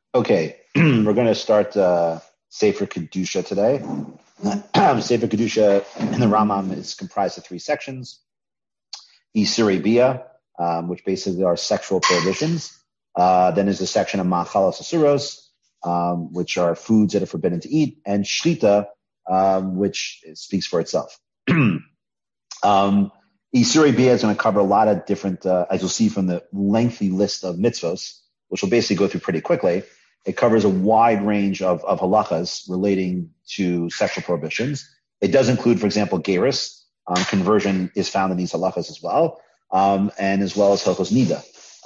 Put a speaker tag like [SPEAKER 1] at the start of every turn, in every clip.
[SPEAKER 1] Okay, we're going to start Sefer Kedusha today. Sefer Kedusha in the Rambam is comprised of three sections. Isurei Bia, which basically are sexual prohibitions. Then there's a section of Machalos Asuros, which are foods that are forbidden to eat, and Shlita, which speaks for itself. Isurei Bia is going to cover a lot of different, as you'll see from the lengthy list of mitzvos, which we'll basically go through pretty quickly. It covers a wide range of halachas relating to sexual prohibitions. It does include, for example, gerus. Conversion is found in these halachas as well, and as well as hilchos nida.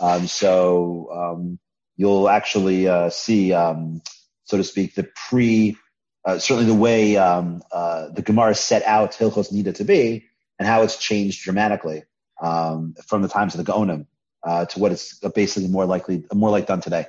[SPEAKER 1] You'll actually see, so to speak, certainly the way the Gemara set out hilchos nida to be, and how it's changed dramatically from the times of the Gaonim to what it's basically more like done today.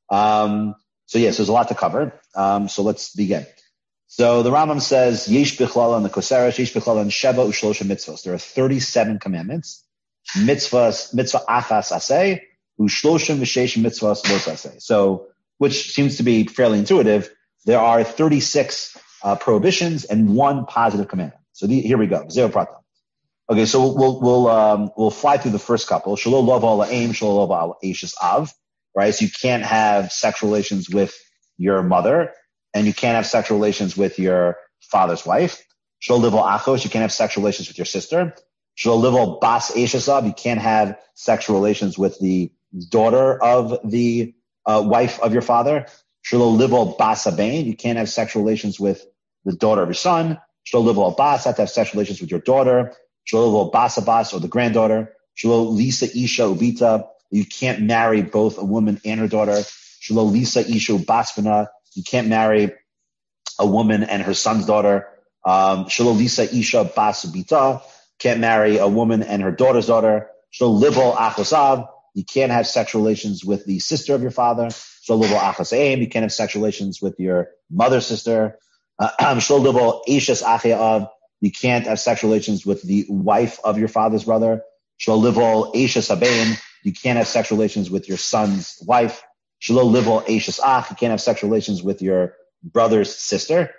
[SPEAKER 1] So there's a lot to cover. So let's begin. So the Rambam says, Yesh bichlal and the Koseres, Yesh bichlal and Sheva Ushlosha mitzvos. There are 37 commandments. Mitzvah achas aseh, Ushlosha mishesh mitzvos los aseh. So, which seems to be fairly intuitive. There are 36 prohibitions and one positive commandment. So here we go. Zero prata. Okay, so we'll fly through the first couple. Shelo lova al aim, shelo lova al eishes av. Right? So you can't have sexual relations with your mother, and you can't have sexual relations with your father's wife. Shelo livo achos, you can't have sexual relations with your sister. Shelo livo bas eishes, you can't have sexual relations with the daughter of the wife of your father. Shelo livo bas abain, you can't have sexual relations with the daughter of your son. Shelo livo bas, you have to have sexual relations with your daughter. Shelo livo bas abas, or the granddaughter. Shelo lisa isha ubita, you can't marry both a woman and her daughter. Shelo lisa isha basbana, you can't marry a woman and her son's daughter. Shelo lisa isha basubita, can't marry a woman and her daughter's daughter. Shelo livo achosav, you can't have sexual relations with the sister of your father. Shelo livo achosaim, you can't have sexual relations with your mother's sister. Shelo livo eishes achiav, you can't have sexual relations with the wife of your father's brother. Shelo livo eishes abain, you can't have sexual relations with your son's wife. Shelo livo eishes ach, you can't have sexual relations with your brother's sister.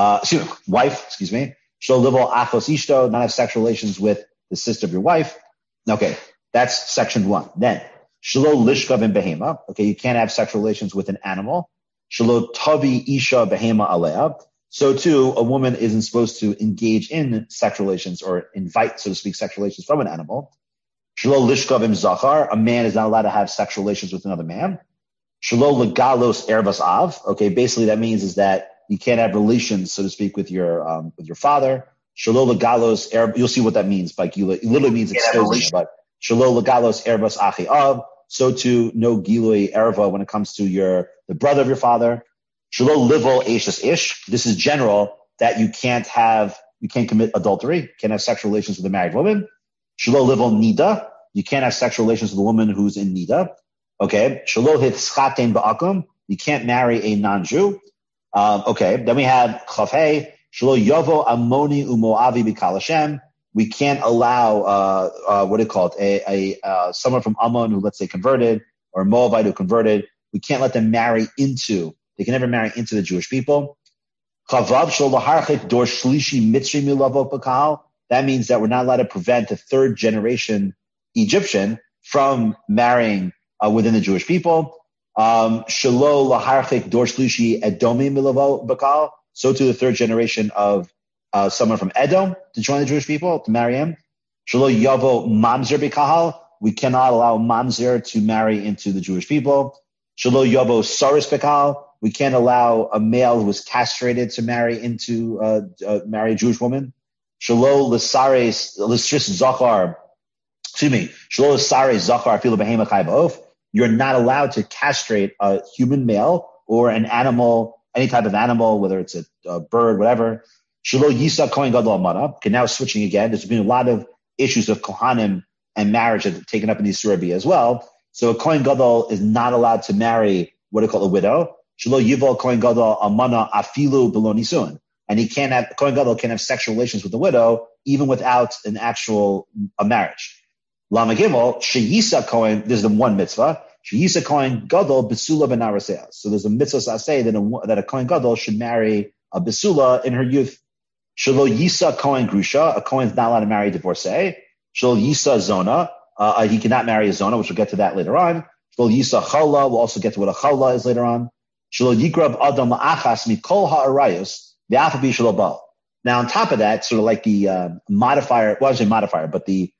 [SPEAKER 1] Wife. Shelo livo achos ishto, not have sexual relations with the sister of your wife. Okay, that's section one. Then, shelo lishkav in behema. Okay, you can't have sexual relations with an animal. Shelo tavi isha behema alea. So too, a woman isn't supposed to engage in sexual relations or invite, so to speak, sexual relations from an animal. Shelo lishkav im zachar, a man is not allowed to have sexual relations with another man. Shelo legalos ervas av. Okay, basically that means is that you can't have relations, so to speak, with your father. Shelo legalos erv. You'll see what that means by gilui. It literally means exposing, but shelo legalos ervas achi av. So too, no gilui erva when it comes to the brother of your father. Shelo livo eishes ish. This is general that you can't commit adultery, can't have sexual relations with a married woman. Shelo livo nida. You can't have sexual relations with a woman who's in nida. Okay. Shelo hitzchaten ba'akum. You can't marry a non-Jew. Okay. Then we have chavhei. Shelo yovo amoni umoavi b'kal Hashem. We can't allow, someone from Ammon who, let's say, converted, or Moabite who converted. We can't let them they can never marry into the Jewish people. Chavav shelo laharchik dor shlishi mitzri milavo b'kal. That means that we're not allowed to prevent a third generation Egyptian from marrying within the Jewish people. Shelo laharchik dor shlishi edomi milavo b'kal. So too the third generation of someone from Edom to join the Jewish people, to marry him. Shelo yavo mamzer b'kahal. We cannot allow mamzer to marry into the Jewish people. Shelo yavo saris b'kahal. We can't allow a male who was castrated to marry a Jewish woman. Shelo l'sares l'stris zachar. Shelo l'sares zachar afilu behema chai ba'of. You're not allowed to castrate a human male or an animal, any type of animal, whether it's a bird, whatever. Shelo yisa kohen gadol amana. Okay, now switching again. There's been a lot of issues of kohanim and marriage that have taken up in Isurei Bia as well. So a kohen gadol is not allowed to marry what they call a widow. Shelo yivol kohen gadol amana afilu below nisun. And kohen gadol can't have sexual relations with the widow even without a marriage. Lama gimel sheyisa kohen. This is the one mitzvah. Sheyisa Kohen Gadol Besula Benarasea. So there's a mitzvah say that a Kohen Gadol should marry a Besula in her youth. Shelo Yisa Kohen Grusha, a Kohen is not allowed to marry a divorcee. Shelo Yisa Zona, he cannot marry a Zona, which we'll get to that later on. Shelo Yisa Chala, we'll also get to what a Chala is later on. Shelo Yigrav Adam La'achas Mikol Ha'arayos, the Afabi Shelo Baal. Now, on top of that, sort of like the modifier, well, I shouldn't say modifier, but the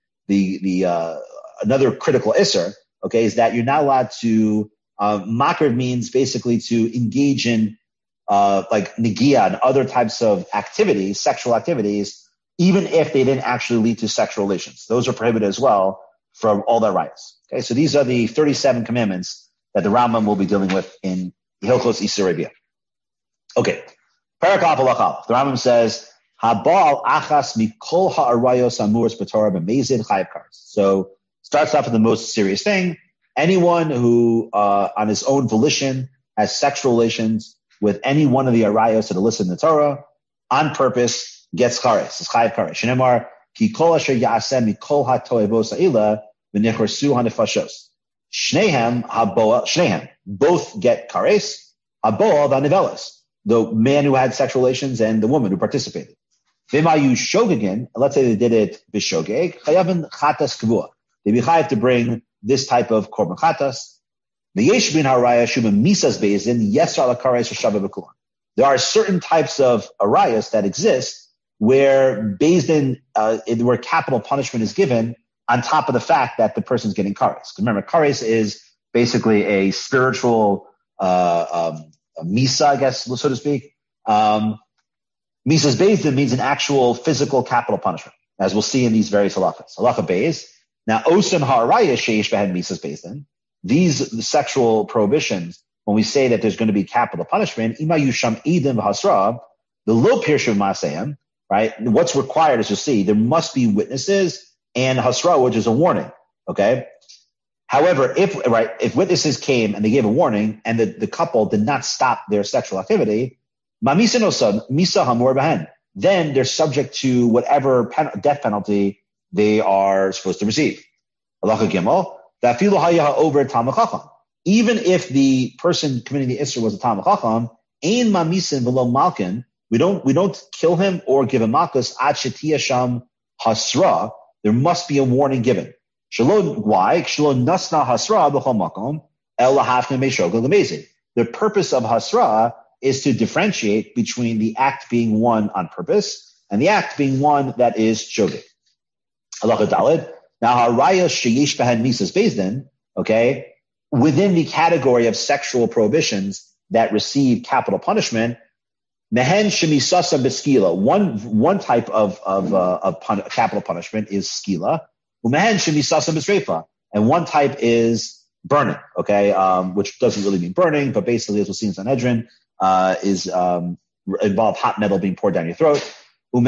[SPEAKER 1] another critical isser, okay, is that you're not allowed to, makar means basically to engage in, like negia and other types of activities, sexual activities, even if they didn't actually lead to sexual relations. Those are prohibited as well from all their rights. Okay, so these are the 37 commandments that the Rambam will be dealing with in Hilchos Isur Rabia. Okay, Parak Alach. The Rambam says, Habal achas mikol ha'arayos amurs b'torah b'mezid chayav kares. So starts off with the most serious thing. Anyone who, on his own volition, has sexual relations with any one of the arayos that are listed in the Torah, on purpose, gets chares. It's chayav kares. Shenemar ki kol asher ya'aseh mikol ha'toevos ha'ila v'necharsu ha'nefashos. Shnehem, both get kares. Haboa v'anivelas. The man who had sexual relations and the woman who participated. V'mayu shogegin, let's say they did it b'shogeg, chayavin chatas kavua. They be chayav to bring this type of korban chatas. V'yesh bin haraya shubim misas beizin yesar lakares v'shavah b'kulan. There are certain types of arayas that exist where beizin, where capital punishment is given on top of the fact that the person's getting kares. Remember, kares is basically a spiritual a misa, I guess, so to speak. Misa's bezdin means an actual physical capital punishment, as we'll see in these various halachas. Halacha beis. Now, osan ha'araya sheish behed misa's bezdin. These sexual prohibitions, when we say that there's going to be capital punishment, ima yusham edim v'hasra, the lo pirshu ma'asehim, right? What's required, as you'll see, there must be witnesses and hasra, which is a warning. Okay. However, if witnesses came and they gave a warning and the couple did not stop their sexual activity, then they're subject to whatever death penalty they are supposed to receive. Even if the person committing the Isra was a Talmid Chacham, ein mamisin v'lo malkin, we don't kill him or give him malchus ad shetiyah sham hasra. There must be a warning given. Why? The purpose of hasra is to differentiate between the act being one on purpose and the act being one that is shogeg. Now, harayos sheyesh behen misas bezdin, okay, within the category of sexual prohibitions that receive capital punishment, mehen shemisasa beskila. One type of capital punishment is skila. And one type is burning, okay, which doesn't really mean burning, but basically, as we'll see in Sanhedrin, is involve hot metal being poured down your throat. And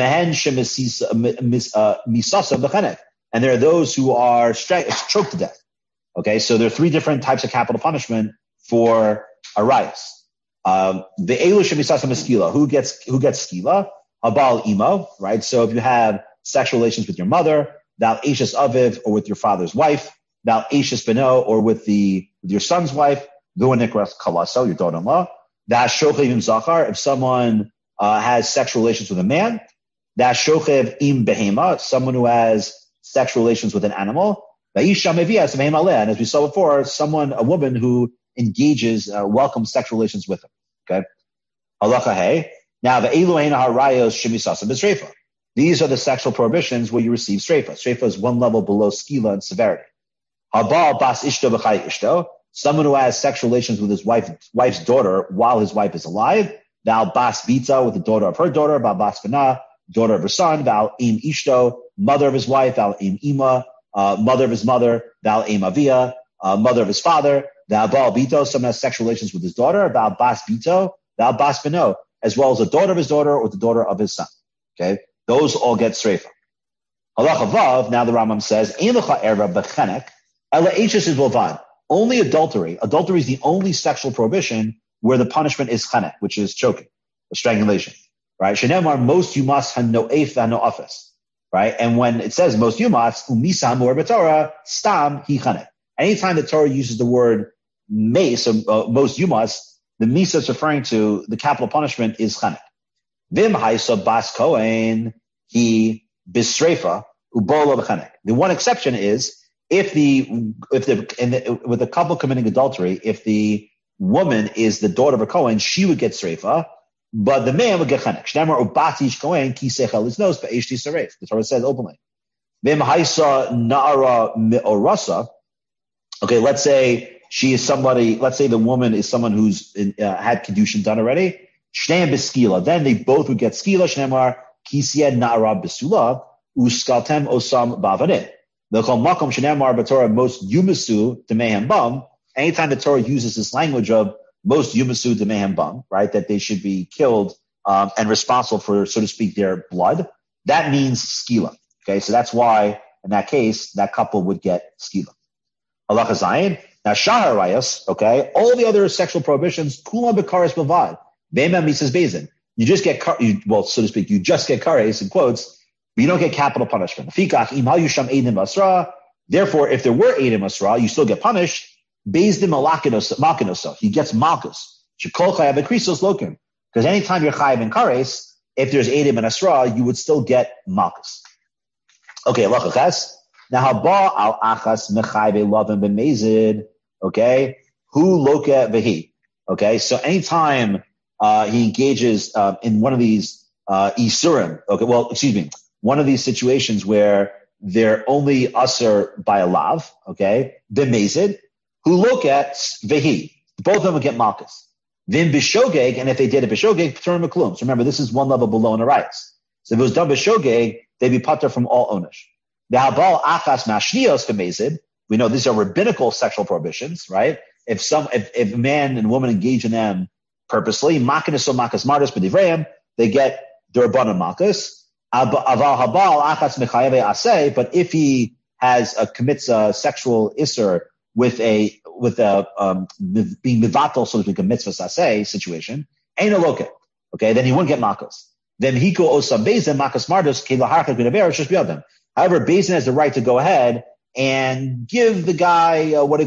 [SPEAKER 1] there are those who are choked to death. Okay, so there are three different types of capital punishment for arayos. The elu shemisasa meskila, who gets skila? Habal imo, right? So if you have sexual relations with your mother, thou Ashes Aviv, or with your father's wife, thou Ashes Beno, or with your son's wife, Goanikras Kalaso, your daughter-in-law, thou Shochev Im Zachar, if someone has sexual relations with a man, thou Shochev Im Behema, someone who has sexual relations with an animal, Vaisha Mevias Behema Leh, and as we saw before, a woman who engages, welcomes sexual relations with him. Okay? Halacha Hey. Now, the Eluheina Harayos Shemisasa B'Sreifa. These are the sexual prohibitions where you receive streifa. Streifa is one level below skila in severity. Habal bas ishto b'chay ishto, someone who has sexual relations with his wife's daughter while his wife is alive. Val bas bita, with the daughter of her daughter. Val bas bana, daughter of her son. Val im ishto, mother of his wife. Val im ima, mother of his mother. Val im avia, mother of his father. Val bal bito, someone has sexual relations with his daughter. Val bas bito, val bas bano, as well as the daughter of his daughter or the daughter of his son. Okay. Those all get streifa. Halacha vav, now the Rambam says, Ein lecha erva b'chenek, ela eishes is volvan. Only adultery. Adultery is the only sexual prohibition where the punishment is chenek, which is choking, or strangulation. Right? Shenemar, most yumas hano'ef hano'afes. Right? And when it says most yumas, umisa hamor b'torah, stam hi chenek. Anytime the Torah uses the word mace, most yumas, the misa it's referring to, the capital punishment is chanek. Vim haisa bas kohen he bisrefa ubola b'chanek. The one exception is with the couple committing adultery, if the woman is the daughter of a kohen, she would get sreifa, but the man would get chanek. Shnamar ubatish kohen ki sechel his nose be'eshti saref. The Torah says openly. Vim haisa na'ara mi'orasa. Okay, let's say she is somebody. Let's say the woman is someone who's had kedushin done already. Shneim b'skila. Then they both would get skila. Shneimar kisiyed na'ara b'sula uskaltem osam bavanim. The kol makom shneimar b'Torah most yumasu demehem bam. Anytime the Torah uses this language of most yumasu demehem bam, right, that they should be killed and responsible for, so to speak, their blood, that means skila. Okay, so that's why in that case that couple would get skila. Halacha Zayin. Now, Shahar Rayas, okay, all the other sexual prohibitions, Kulam Bekaris Bavad, Bema Mises Bezin. You just get, so to speak, you just get kares, in quotes, but you don't get capital punishment. Fikach, Imal Yusham Eidim Asra. Therefore, if there were Eidim Asra, you still get punished. Bezdim Malkinosa. He gets Malkus. Shekol Chayav Krisos Lokim. Because anytime you're Chayav in kares, if there's Eidim and Asra, you would still get Malkus. Okay, Halacha Ches. Now, haba al achas mechayve lavim b'mezid. Okay, who loka vehi. Okay, so anytime he engages in one of these isurim. Okay, one of these situations where they're only usher by a lav. Okay, b'mezid, who loka vehi. Both of them will get malchus. Vim b'shogeg, and if they did a b'shogeg, p'turim m'klum. So remember, this is one level below in the rights. So if it was done b'shogeg, they'd be patur from all onish. The habal achas mashnios b'mezid. We know these are rabbinical sexual prohibitions, right? If a man and woman engage in them purposely, makas mardas b'divrayim, they get derabbanan makas. Aval habal achas mechayeve aseh. But if he commits a sexual isser with being mivatal, so to speak, a mitzvah aseh situation, ain't a loket. Okay, then he wouldn't get makas. Then hiko osam bezin makas mardas kelaharkat b'daver shesh b'yadam. However, Bezin has the right to go ahead and give the guy,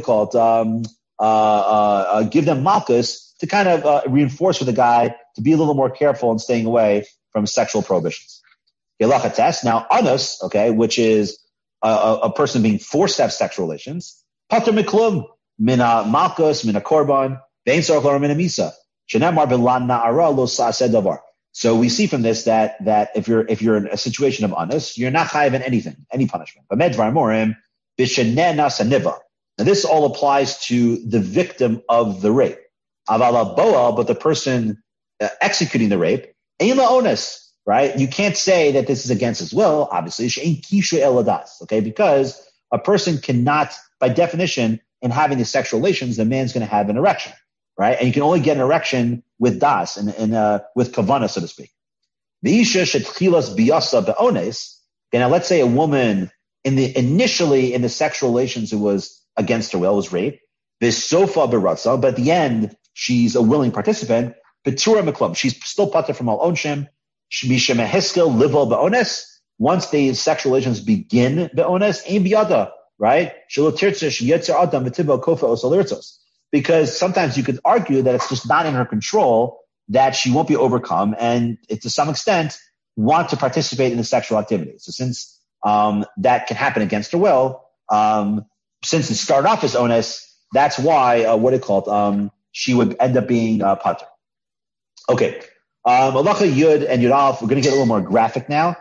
[SPEAKER 1] give them malchus to kind of reinforce for the guy to be a little more careful in staying away from sexual prohibitions. Now, anus, okay, which is a person being forced to have sexual relations, pater miklum, mina malchus, mina korban, vein sarach mina misa, shenamar belan na'ara lo sa'aseh davar. So we see from this that if you're in a situation of anus, you're not chayav in anything, any punishment. But medvar morim b'shenena saniva. Now this all applies to the victim of the rape. Aval boa, but the person executing the rape, ein la'onus, right? You can't say that this is against his will. Obviously, she'ein kishu eladas, okay? Because a person cannot, by definition, in having the sexual relations, the man's going to have an erection. Right? And you can only get an erection with das and with kavana, so to speak. The isha shetchilas biyasa be'ones. Now, let's say a woman initially in the sexual relations it was against her will, was rape. V'sofa beratza, but at the end she's a willing participant. Betura meklum, she's still pater from all onshim. Mishem heskel livel be'ones. Once the sexual relations begin be'ones, ein biyada, right? Shelo tirtzish yetzer adam v'tibo kofa osalirtzos. Because sometimes you could argue that it's just not in her control, that she won't be overcome, and it, to some extent, want to participate in the sexual activity. So since that can happen against her will, since it started off as onus, that's why, she would end up being pater. Okay. Halacha Yud and Yud Aleph, we're going to get a little more graphic now.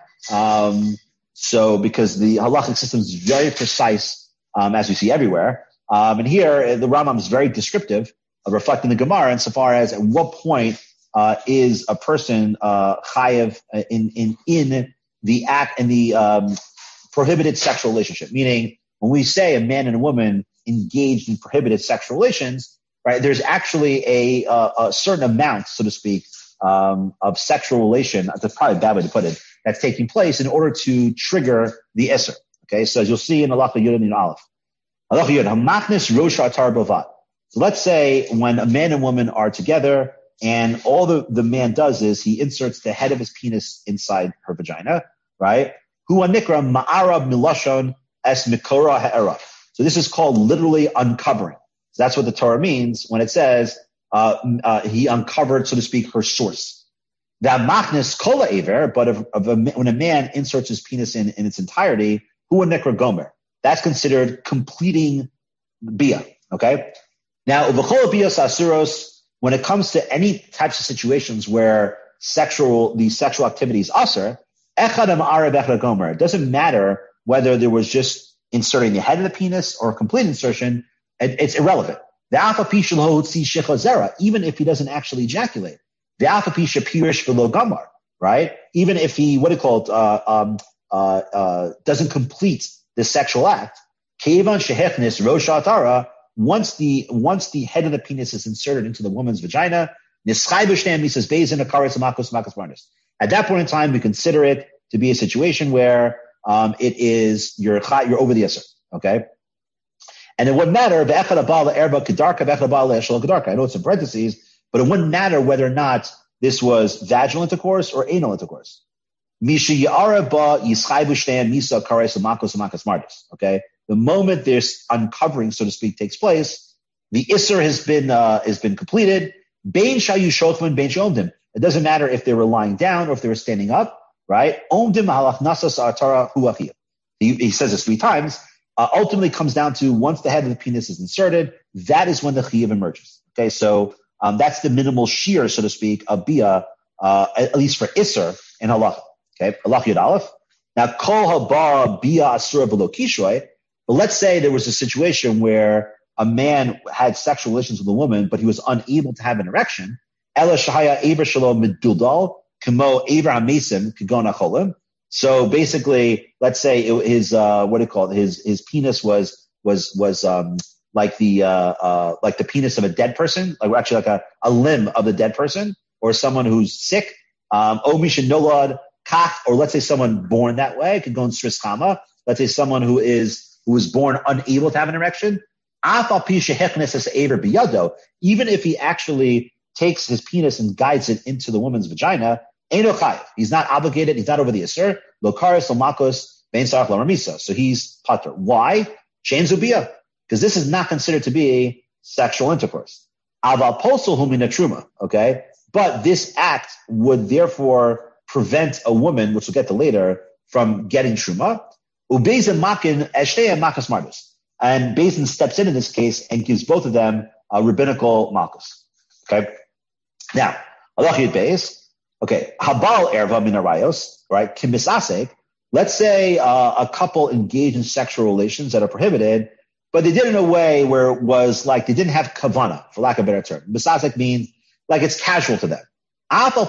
[SPEAKER 1] So because the halachic system is very precise, as we see everywhere. And here, the Rambam is very descriptive of reflecting the Gemara insofar as at what point is a person chayav in the act, in the prohibited sexual relationship. Meaning, when we say a man and a woman engaged in prohibited sexual relations, right, there's actually a certain amount, so to speak, of sexual relation, that's probably a bad way to put it, that's taking place in order to trigger the Isser. Okay, so as you'll see in Halacha Yud and Aleph. So let's say when a man and woman are together and all the man does is he inserts the head of his penis inside her vagina, right? Hu anikra ma'arab milashon es mikora ha'era. So this is called literally uncovering. So that's what the Torah means when it says he uncovered, so to speak, her source. That machnis kola aver, but when a man inserts his penis in its entirety, hu nekra gomer. That's considered completing bia. Okay. Now, uvachol bios asuros. When it comes to any types of situations where the sexual activity is aser, echad amar echad gomer. It doesn't matter whether there was just inserting the head of the penis or complete insertion. It's irrelevant. Even if he doesn't actually ejaculate. Right? Even if he, doesn't complete the sexual act. Once the head of the penis is inserted into the woman's vagina, at that point in time, we consider it to be a situation where you're over the Isser. Okay? And it wouldn't matter, I know it's in parentheses, but it wouldn't matter whether or not this was vaginal intercourse or anal intercourse. Okay? The moment this uncovering, so to speak, takes place, the Isser has been completed. It doesn't matter if they were lying down or if they were standing up, right? He says this 3 times. Ultimately comes down to once the head of the penis is inserted, that is when the chiyuv emerges. Okay, so that's the minimal shear, so to speak, of bia, at least for Isser in halacha. Okay, halacha yud aleph. Now, kol haba bia asura below kishoy. But let's say there was a situation where a man had sexual relations with a woman, but he was unable to have an erection. Ela shahaya ever shalom midudal kamo ever hamesim kigona cholim. So basically, let's say his penis was like the penis of a dead person, like actually like a limb of a dead person, or someone who's sick. Omisha nolad kach, or let's say someone born that way, could go in Sris Chama. Let's say someone who was born unable to have an erection. Even if he actually takes his penis and guides it into the woman's vagina, he's not obligated. He's not over the Isser. So he's pater. Why? Because this is not considered to be sexual intercourse. Okay? But this act would therefore prevent a woman, which we'll get to later, from getting truma. And Beis Din steps in this case and gives both of them a rabbinical malchus. Okay? Now, Halachah Beis. Okay, habal erva min arayos, right? Kimisasek. Let's say a couple engaged in sexual relations that are prohibited, but they did it in a way where it was like they didn't have kavana, for lack of a better term. Misasek means like it's casual to them. So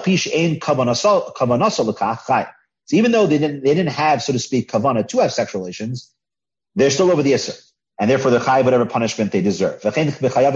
[SPEAKER 1] even though they didn't have, so to speak, kavana to have sexual relations, they're still over the Isser, and therefore they're chayav whatever punishment they deserve. Okay.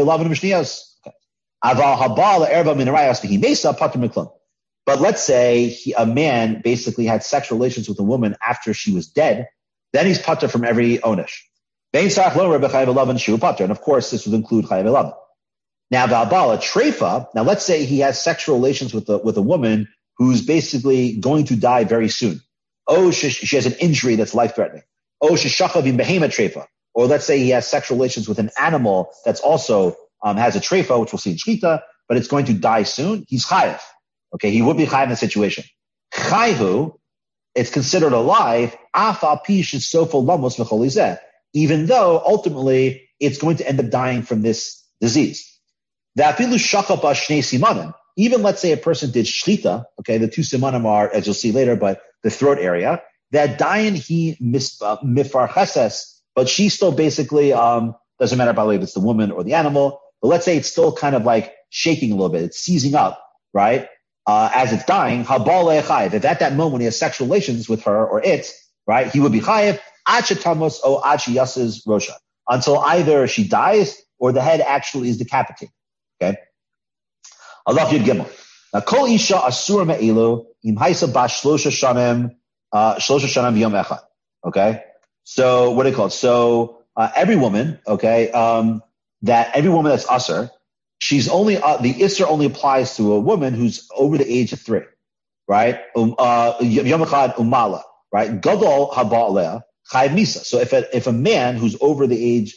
[SPEAKER 1] But let's say a man basically had sexual relations with a woman after she was dead, then he's pater from every onish. And of course, this would include chayav elavan. Now, Valbala treifa. Now, let's say he has sexual relations with a woman who's basically going to die very soon. Oh, she has an injury that's life-threatening. Oh, sheshachav behema treifa. Or let's say he has sexual relations with an animal that's also has a treifa, which we'll see in shchita, but it's going to die soon. He's chayav. Okay, he would be chayav in that situation. Chayhu, it's considered alive, afal pish is sofo lamos v'cholizeh, even though ultimately it's going to end up dying from this disease. Even let's say a person did shlita, okay, the 2 simanim are, as you'll see later, but the throat area, that dayan he mifarcheses, but she still basically, doesn't matter by the way if it's the woman or the animal, but let's say it's still kind of like shaking a little bit, it's seizing up, right? As it's dying, habal chayiv. If at that moment he has sexual relations with her or it, right, he would be chayiv, ad shetamos o ad sheyasez rosha, until either she dies or the head actually is decapitated. Okay. Allah Yud Gimel. Now, kol isha asura me'elu im haisa bash shlosha shanim yom echad. Okay. So what do you call it? So every woman, okay, that every woman that's asur, she's only the isser only applies to a woman who's over the age of 3, right? Yom echad umala, right? Gadol haba aleh chayiv misa. So if a man who's over the age,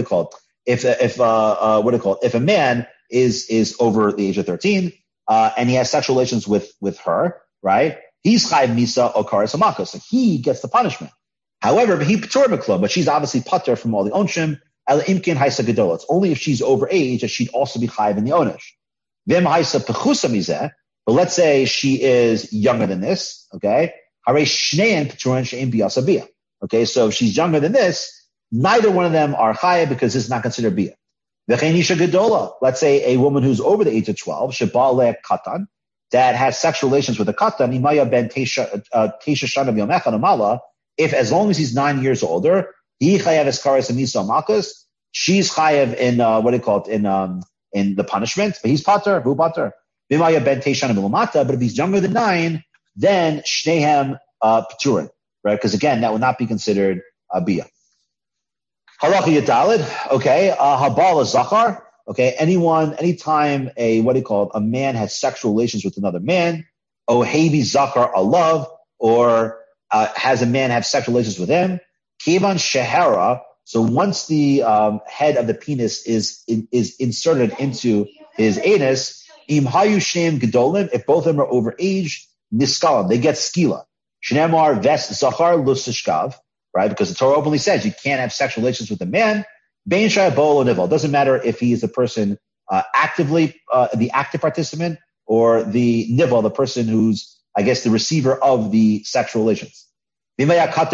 [SPEAKER 1] if a man is over the age of 13, and he has sexual relations with her, right? He's chayiv misa or kares hamakas. So he gets the punishment. However, he patur b'klum, but she's obviously patur from all the onshim. El imkin haisa gedola. It's only if she's over age that she'd also be chayiv in the onish. Vim haisa pechusa mizeh. But let's say she is younger than this, okay? Hare shnein paturin she'im biyasa bia. Okay, so if she's younger than this, neither one of them are chayiv because this is not considered bia. V'cheinisha gedola. Let's say a woman who's over the age of 12, sheba'aleh katan, that has sexual relations with a katan, imaya ben tesha shana b'yomechan amala. If as long as he's 9 years older, he chayav eskares amisa makas, she's chayav in in the punishment, but he's pater, who pater? Bimaya ben teishan milamata, but if he's younger than 9, then shnehem paturin, right? Because again, that would not be considered bia. Halacha yadalid, okay, habal zachar, okay, anytime a man has sexual relations with another man, ohevi zachar alav, or has a man have sexual relations with him, kivan shehara. So once the head of the penis is inserted into his anus, im hayu shem gedolim, if both of them are overage, niskalim, they get skila. Shneimar ves zachar lusishkav, right? Because the Torah openly says you can't have sexual relations with a man. Bein shayabol or nivel. Doesn't matter if he is the person actively the active participant or the nivel, the person who's, I guess, the receiver of the sexual relations. If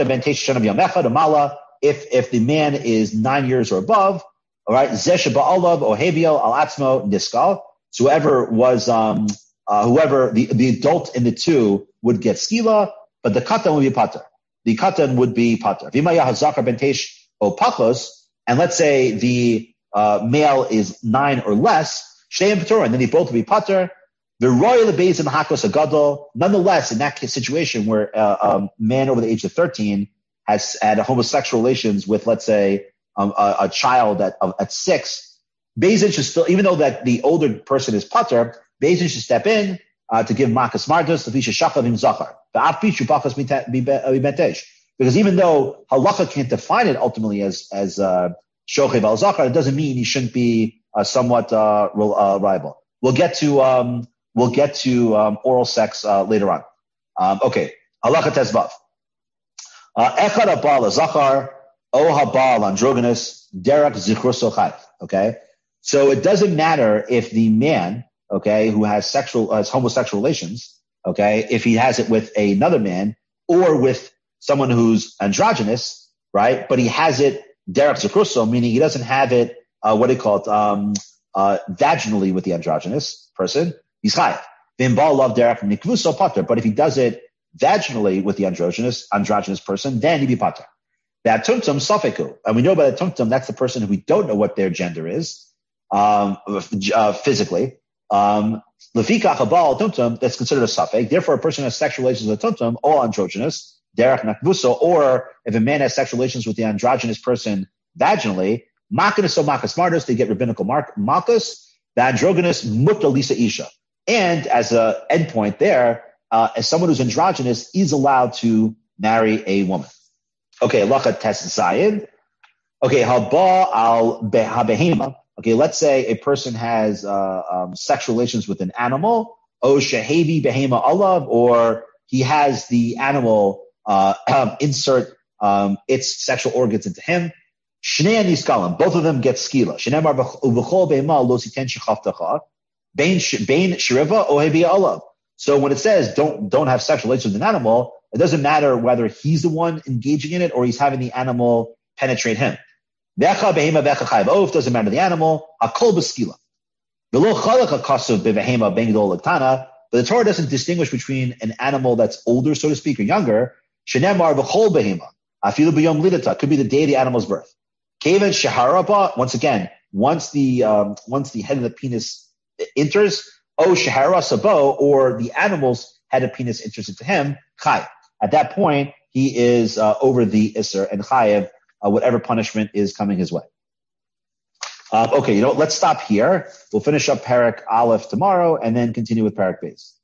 [SPEAKER 1] the man is 9 years or above, all right, so whoever was the adult in the two would get skila, but the katan would be pater. The katan would be pater. And let's say the male is 9 or less, and then they both would be pater. The royal base in hakos agadol. Nonetheless, in that situation where a man over the age of 13 has had homosexual relations with, let's say, a child at 6, Beis Din should still, even though that the older person is pater, Beis Din should step in to give makas mardos levisha shachav im zachar. Because even though halacha can't define it ultimately as shochev al zachar, it doesn't mean he shouldn't be somewhat reliable. We'll get to oral sex later on. Okay, halacha tezvav. Echad habal zachar o habal androgynous derek zichruso chayv. Okay, so it doesn't matter if the man, okay, who has homosexual relations, okay, if he has it with another man or with someone who's androgynous, right? But he has it derek zichruso, meaning he doesn't have it vaginally with the androgynous person. He's chayav. But if he does it vaginally with the androgynous person, then he'd be pater. That tumtum safeku, and we know by the tumtum that's the person who we don't know what their gender is physically. Lefikach habal tumtum, that's considered a safek. Therefore, a person who has sexual relations with a tumtum, all androgynous, derech nakvuso, or if a man has sexual relations with the androgynous person vaginally, makas so makas mardos, they get rabbinical malchus. The androgynous mutta lisa isha. And as an endpoint there, as someone who's androgynous is allowed to marry a woman. Okay, lacha tes zayin. Okay, haba al behema. Okay, let's say a person has sexual relations with an animal. O shehevi behema alav, or he has the animal insert its sexual organs into him. Shnei niskalim, both of them get skila. Shneimar uv'chol behema lo siten shechavtacha. Bain shiriva ohevi alav. So when it says don't have sexual relations with an animal, it doesn't matter whether he's the one engaging in it or he's having the animal penetrate him. Vecha behema vecha chayv oaf, doesn't matter the animal. Hakol b'skila. V'lo chalach hakasav bevehema ben gedol l'ktana. But the Torah doesn't distinguish between an animal that's older, so to speak, or younger. Shenemar v'chol behema afilu b'yom lidata, could be the day of the animal's birth. Kevan shaharaba, once again, once the head of the penis enters, shahara sabo, or the animal's head of penis enters into him, chayav. At that point, he is over the isser and chayav, whatever punishment is coming his way. Okay, let's stop here. We'll finish up Parak Aleph tomorrow and then continue with Parak Beis.